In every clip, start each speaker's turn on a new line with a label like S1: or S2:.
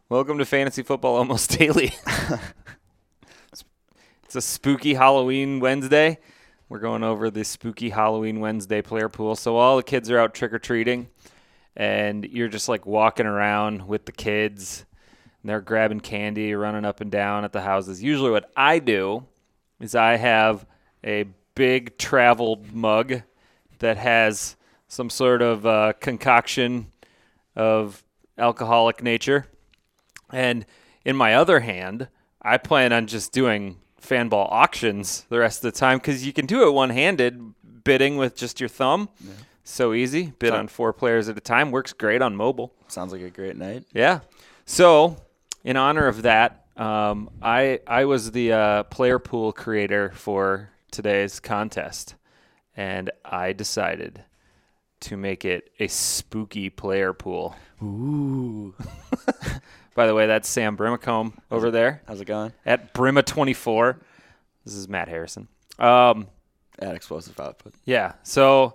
S1: Welcome to Fantasy Football Almost Daily. It's a spooky Halloween Wednesday. We're going over the spooky Halloween Wednesday player pool. So all the kids are out trick-or-treating, and you're just like walking around with the kids, and they're grabbing candy, running up and down at the houses. Usually what I do is I have a big traveled mug that has some sort of concoction of alcoholic nature. And in my other hand, I plan on just doing Fanball auctions the rest of the time because you can do it one-handed, bidding with just your thumb. Yeah. So easy. Bid on 4 players at a time. Works great on mobile.
S2: Sounds like a great night.
S1: Yeah. So in honor of that, I was the player pool creator for today's contest, and I decided to make it a spooky player pool.
S2: Ooh.
S1: By the way, that's Sam Brimacombe over there.
S2: How's it going?
S1: At Brima24. This is Matt Harrison.
S2: At Explosive Output.
S1: Yeah. So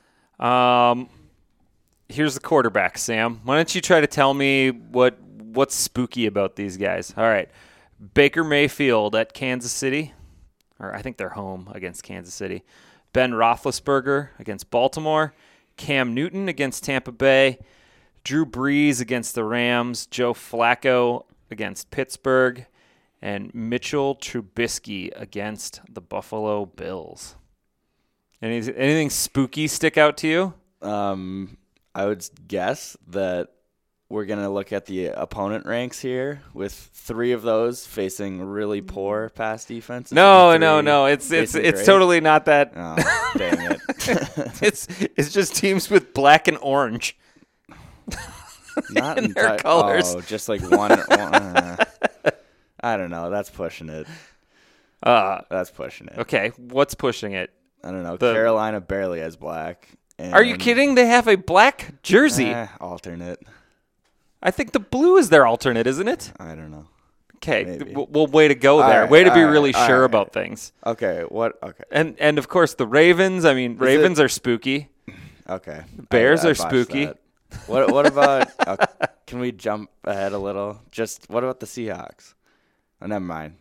S1: here's the quarterback, Sam. Why don't you try to tell me what's spooky about these guys? All right. Baker Mayfield at Kansas City. Or I think they're home against Kansas City. Ben Roethlisberger against Baltimore. Cam Newton against Tampa Bay. Drew Brees against the Rams, Joe Flacco against Pittsburgh, and Mitchell Trubisky against the Buffalo Bills. Anything spooky stick out to you?
S2: I would guess that we're going to look at the opponent ranks here with 3 of those facing really poor pass defenses.
S1: No. It's totally not that.
S2: Oh, dang it.
S1: It's just teams with black and orange.
S2: Not
S1: in their colors.
S2: Oh, just like one. I don't know. That's pushing it. That's pushing it.
S1: Okay, what's pushing it?
S2: I don't know. Carolina barely has black.
S1: Are you kidding? They have a black jersey.
S2: Alternate.
S1: I think the blue is their alternate, isn't it?
S2: I don't know.
S1: Okay, well, way to go there. Way to be really sure about things.
S2: Okay, what? Okay.
S1: And of course, the Ravens. I mean, Ravens are spooky.
S2: Okay.
S1: Bears are spooky.
S2: That. What about? Can we jump ahead a little? Just what about the Seahawks? Oh, never mind.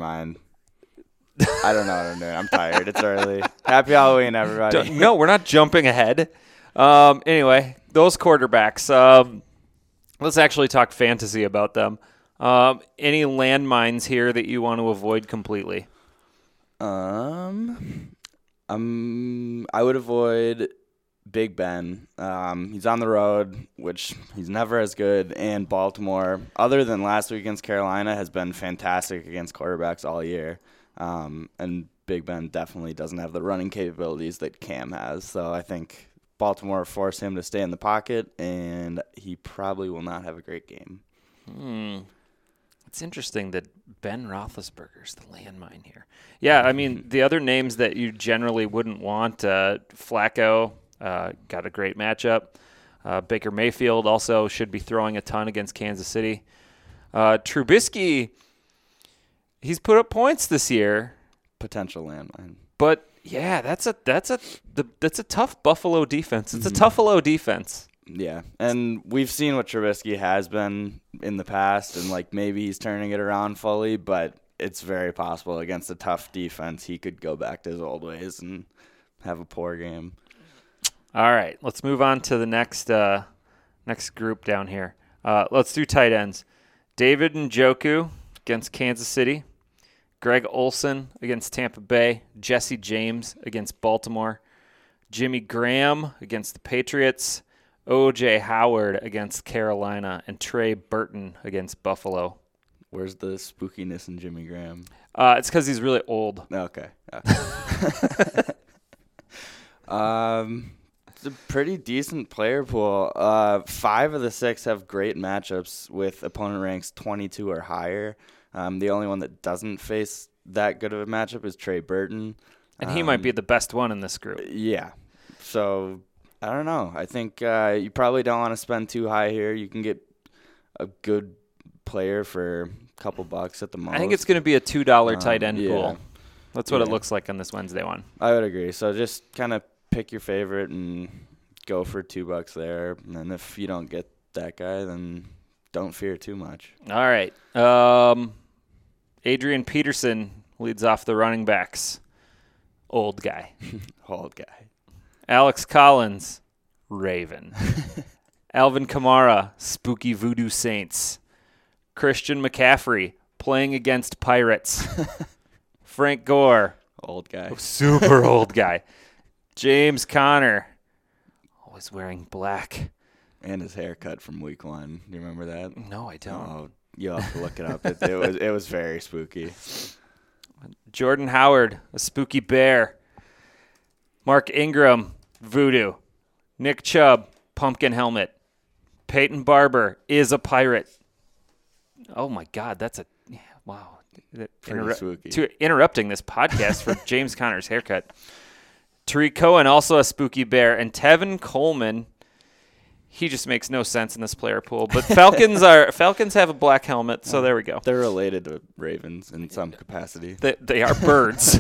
S2: I don't know what I'm doing. I'm tired. It's early. Happy Halloween, everybody.
S1: No, we're not jumping ahead. Anyway, those quarterbacks. Let's actually talk fantasy about them. Any landmines here that you want to avoid completely?
S2: I would avoid Big Ben. He's on the road, which he's never as good, and Baltimore, other than last week against Carolina, has been fantastic against quarterbacks all year. And Big Ben definitely doesn't have the running capabilities that Cam has. So I think Baltimore force him to stay in the pocket, and he probably will not have a great game.
S1: It's interesting that Ben Roethlisberger's the landmine here. Yeah, I mean, the other names that you generally wouldn't want, Flacco, got a great matchup. Baker Mayfield also should be throwing a ton against Kansas City. Trubisky, he's put up points this year.
S2: Potential landmine.
S1: But yeah, that's a tough Buffalo defense. It's a tough-a-low defense.
S2: Yeah, and we've seen what Trubisky has been in the past, and like maybe he's turning it around fully, but it's very possible against a tough defense he could go back to his old ways and have a poor game.
S1: All right, let's move on to the next group down here. Let's do tight ends. David Njoku against Kansas City. Greg Olsen against Tampa Bay. Jesse James against Baltimore. Jimmy Graham against the Patriots. O.J. Howard against Carolina. And Trey Burton against Buffalo.
S2: Where's the spookiness in Jimmy Graham?
S1: It's because he's really old.
S2: Okay. It's a pretty decent player pool. 5 of the 6 have great matchups with opponent ranks 22 or higher. The only one that doesn't face that good of a matchup is Trey Burton.
S1: And he might be the best one in this group.
S2: Yeah. So, I don't know. I think you probably don't want to spend too high here. You can get a good player for a couple bucks at the most.
S1: I think it's going to be a $2 tight end pool. That's what it looks like on this Wednesday one.
S2: I would agree. So just kind of pick your favorite and go for $2 there. And then if you don't get that guy, then don't fear too much.
S1: All right. Adrian Peterson leads off the running backs. Old guy.
S2: Old guy.
S1: Alex Collins, Raven. Alvin Kamara, Spooky Voodoo Saints. Christian McCaffrey, playing against Pirates. Frank Gore,
S2: Old guy.
S1: super old guy. James Conner, always wearing black.
S2: And his haircut from week 1. Do you remember that?
S1: No, I don't.
S2: Oh, you'll have to look it up. It was very spooky.
S1: Jordan Howard, a spooky bear. Mark Ingram, voodoo. Nick Chubb, pumpkin helmet. Peyton Barber is a pirate. Oh, my God. That's a – wow.
S2: Pretty spooky.
S1: Interrupting this podcast for James Conner's haircut. Tariq Cohen, also a spooky bear. And Tevin Coleman, he just makes no sense in this player pool. But Falcons have a black helmet, so there we go.
S2: They're related to Ravens in some capacity.
S1: They are birds.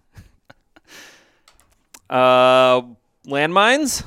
S1: Landmines?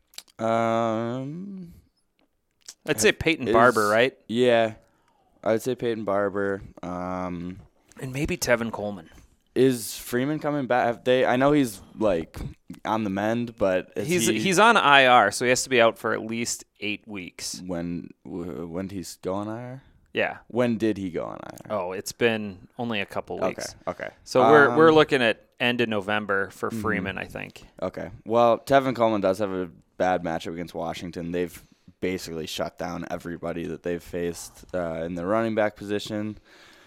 S1: I'd say Peyton Barber, right?
S2: Yeah. I would say Peyton Barber.
S1: And maybe Tevin Coleman.
S2: Is Freeman coming back? I know he's like on the mend, but
S1: he's on IR, so he has to be out for at least 8 weeks.
S2: When he's going IR?
S1: Yeah.
S2: When did he go on IR?
S1: Oh, it's been only a couple weeks.
S2: Okay.
S1: So we're looking at end of November for Freeman, I think.
S2: Okay. Well, Tevin Coleman does have a bad matchup against Washington. They've basically shut down everybody that they've faced in the running back position.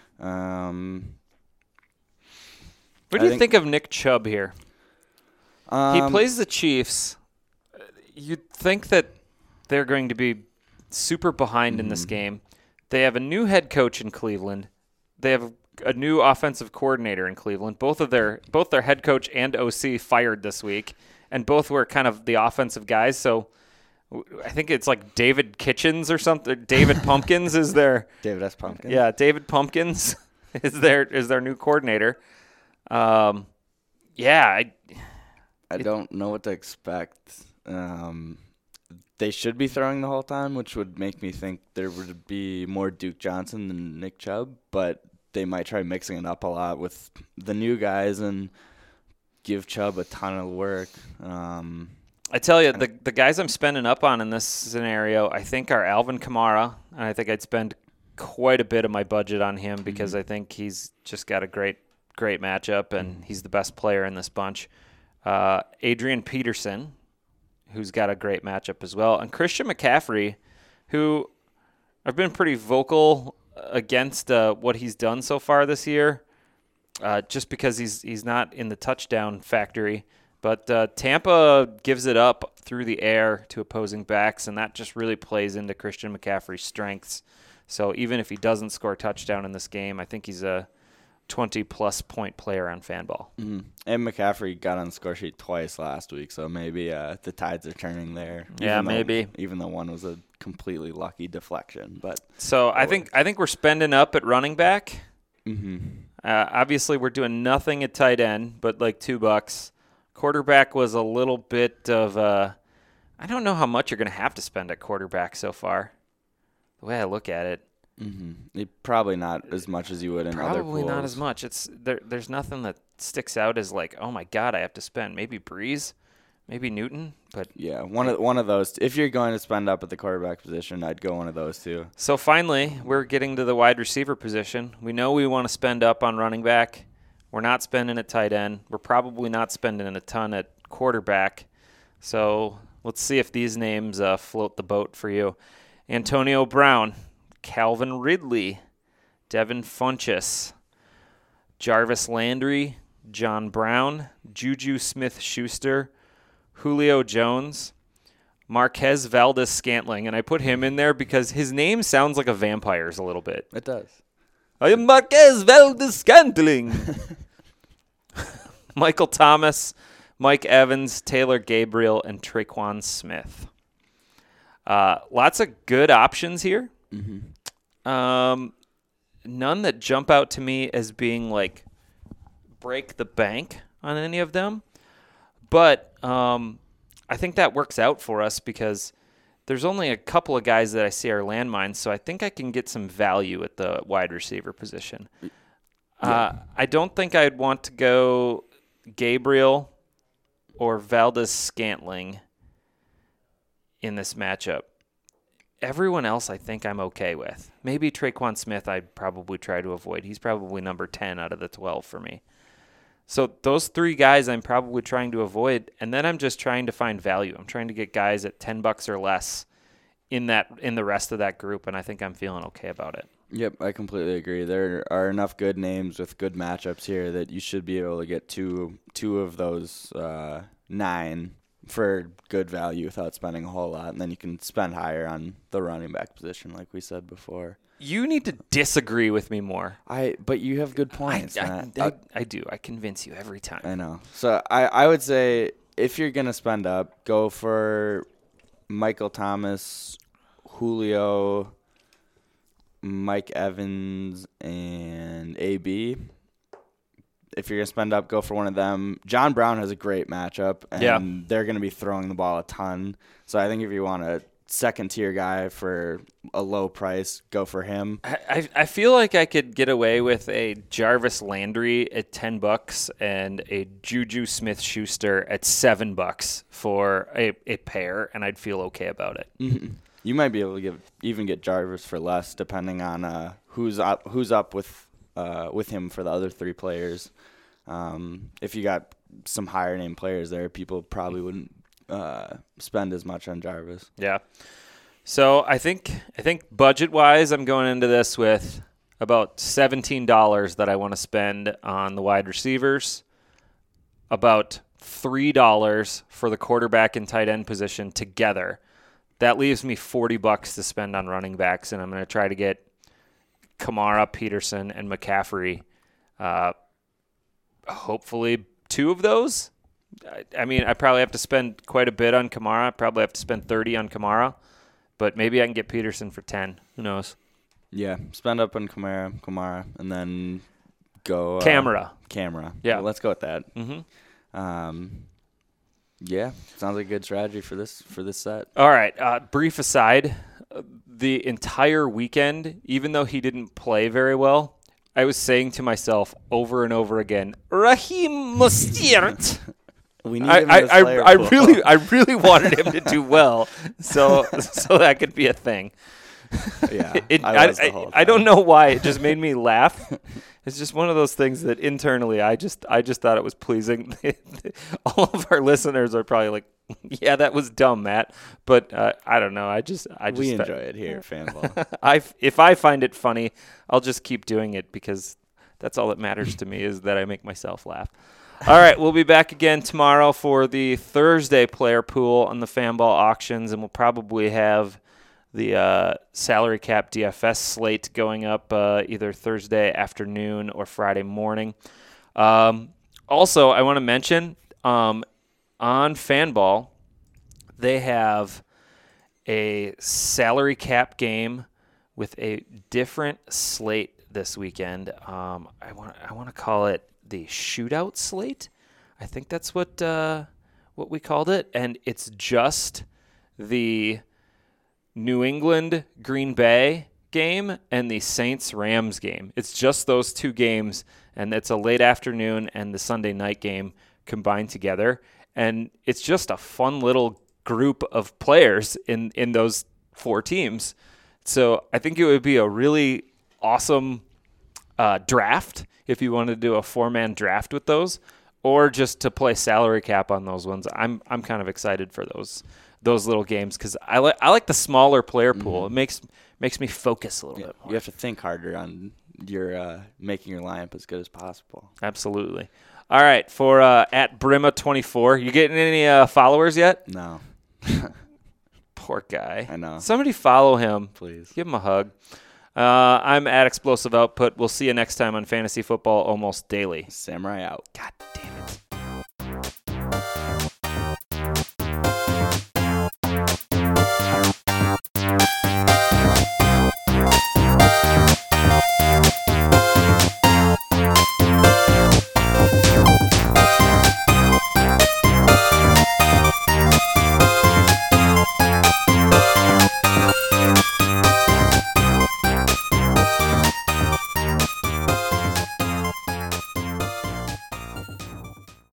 S1: What do you think of Nick Chubb here? He plays the Chiefs. You'd think that they're going to be super behind in this game. They have a new head coach in Cleveland. They have a new offensive coordinator in Cleveland. Both their head coach and OC fired this week, and both were kind of the offensive guys. So I think it's like David Kitchens or something. David Pumpkins is their
S2: David S. Pumpkins.
S1: Yeah, David Pumpkins is their new coordinator. I
S2: don't know what to expect. They should be throwing the whole time, which would make me think there would be more Duke Johnson than Nick Chubb, but they might try mixing it up a lot with the new guys and give Chubb a ton of work.
S1: I tell you, the guys I'm spending up on in this scenario, I think are Alvin Kamara, and I think I'd spend quite a bit of my budget on him because I think he's just got a great matchup, and he's the best player in this bunch. Adrian Peterson, who's got a great matchup as well, and Christian McCaffrey, who I've been pretty vocal against what he's done so far this year, just because he's not in the touchdown factory. But Tampa gives it up through the air to opposing backs, and that just really plays into Christian McCaffrey's strengths. So even if he doesn't score a touchdown in this game, I think he's a 20-plus point player on Fanball.
S2: Mm-hmm. And McCaffrey got on the score sheet twice last week, so maybe the tides are turning there.
S1: Maybe.
S2: Even though one was a completely lucky deflection.
S1: So I think we're spending up at running back.
S2: Mm-hmm.
S1: Obviously, we're doing nothing at tight end, but like $2. Quarterback was a little bit of I don't know how much you're going to have to spend at quarterback so far. The way I look at it.
S2: Mm-hmm. Probably not as much as you would in other pools.
S1: Probably not as much. There's nothing that sticks out as like, oh my God, I have to spend. Maybe Breeze, maybe Newton, but
S2: yeah, one of those. If you're going to spend up at the quarterback position, I'd go one of those two.
S1: So finally, we're getting to the wide receiver position. We know we want to spend up on running back. We're not spending at tight end. We're probably not spending a ton at quarterback. So let's see if these names float the boat for you. Antonio Brown, Calvin Ridley, Devin Funchess, Jarvis Landry, John Brown, Juju Smith-Schuster, Julio Jones, Marquez Valdes-Scantling. And I put him in there because his name sounds like a vampire's a little bit.
S2: It does.
S1: I am Marquez Valdes-Scantling. Michael Thomas, Mike Evans, Taylor Gabriel, and Traquan Smith. Lots of good options here. Mm-hmm. None that jump out to me as being like break the bank on any of them. But I think that works out for us because there's only a couple of guys that I see are landmines, so I think I can get some value at the wide receiver position. I don't think I'd want to go Gabriel or Valdez-Scantling in this matchup. Everyone else I think I'm okay with. Maybe Traquan Smith I'd probably try to avoid. He's probably number 10 out of the 12 for me. So those 3 guys I'm probably trying to avoid, and then I'm just trying to find value. I'm trying to get guys at $10 or less in the rest of that group, and I think I'm feeling okay about it.
S2: Yep, I completely agree. There are enough good names with good matchups here that you should be able to get two of those 9 for good value without spending a whole lot, and then you can spend higher on the running back position, like we said before.
S1: You need to disagree with me more.
S2: But you have good points.
S1: I do. I convince you every time.
S2: I know. So I would say if you're going to spend up, go for Michael Thomas, Julio, Mike Evans, and AB. If you're going to spend up, go for one of them. John Brown has a great matchup, and they're going to be throwing the ball a ton. So I think if you want a second-tier guy for a low price, go for him.
S1: I feel like I could get away with a Jarvis Landry at $10 and a Juju Smith-Schuster at $7 for a pair, and I'd feel okay about it.
S2: Mm-hmm. You might be able to even get Jarvis for less, depending on who's up with him for the other 3 players. If you got some higher name players there, people probably wouldn't spend as much on Jarvis.
S1: Yeah. So I think budget wise, I'm going into this with about $17 that I want to spend on the wide receivers, about $3 for the quarterback and tight end position together. That leaves me $40 to spend on running backs, and I'm going to try to get Kamara, Peterson, and McCaffrey. Hopefully 2 of those. I mean, I probably have to spend quite a bit on Kamara. I probably have to spend $30 on Kamara, but maybe I can get Peterson for 10. Who knows?
S2: Yeah, spend up on Kamara, and then go
S1: Camera.
S2: Yeah, well, let's go with that.
S1: Mm-hmm.
S2: Yeah, sounds like a good strategy for this set.
S1: All right. Brief aside, the entire weekend, even though he didn't play very well, I was saying to myself over and over again, Raheem Mostert.
S2: We need him as player pool.
S1: I really wanted him to do well, so that could be a thing.
S2: Yeah,
S1: I don't know why. It just made me laugh. It's just one of those things that internally I just thought it was pleasing. All of our listeners are probably like, "Yeah, that was dumb, Matt." But I don't know.
S2: We enjoy it here, Fanball.
S1: If I find it funny, I'll just keep doing it because that's all that matters to me is that I make myself laugh. All right, we'll be back again tomorrow for the Thursday player pool on the Fanball auctions, and we'll probably have the salary cap DFS slate going up either Thursday afternoon or Friday morning. Also, I want to mention on Fanball, they have a salary cap game with a different slate this weekend. I want to call it the shootout slate. I think that's what we called it, and it's just the New England Green Bay game and the Saints Rams game. It's just those 2 games, and it's a late afternoon and the Sunday night game combined together, and it's just a fun little group of players in those 4 teams. So I think it would be a really awesome draft if you wanted to do a 4-man draft with those, or just to play salary cap on those ones. I'm kind of excited for those little games because I like the smaller player pool. It makes me focus a little bit more.
S2: You have to think harder on your making your lineup as good as possible.
S1: Absolutely. All right, for at Brima24, you getting any followers yet?
S2: No.
S1: Poor guy.
S2: I know.
S1: Somebody follow him.
S2: Please.
S1: Give him a hug. I'm at Explosive Output. We'll see you next time on Fantasy Football Almost Daily.
S2: Samurai out.
S1: God damn.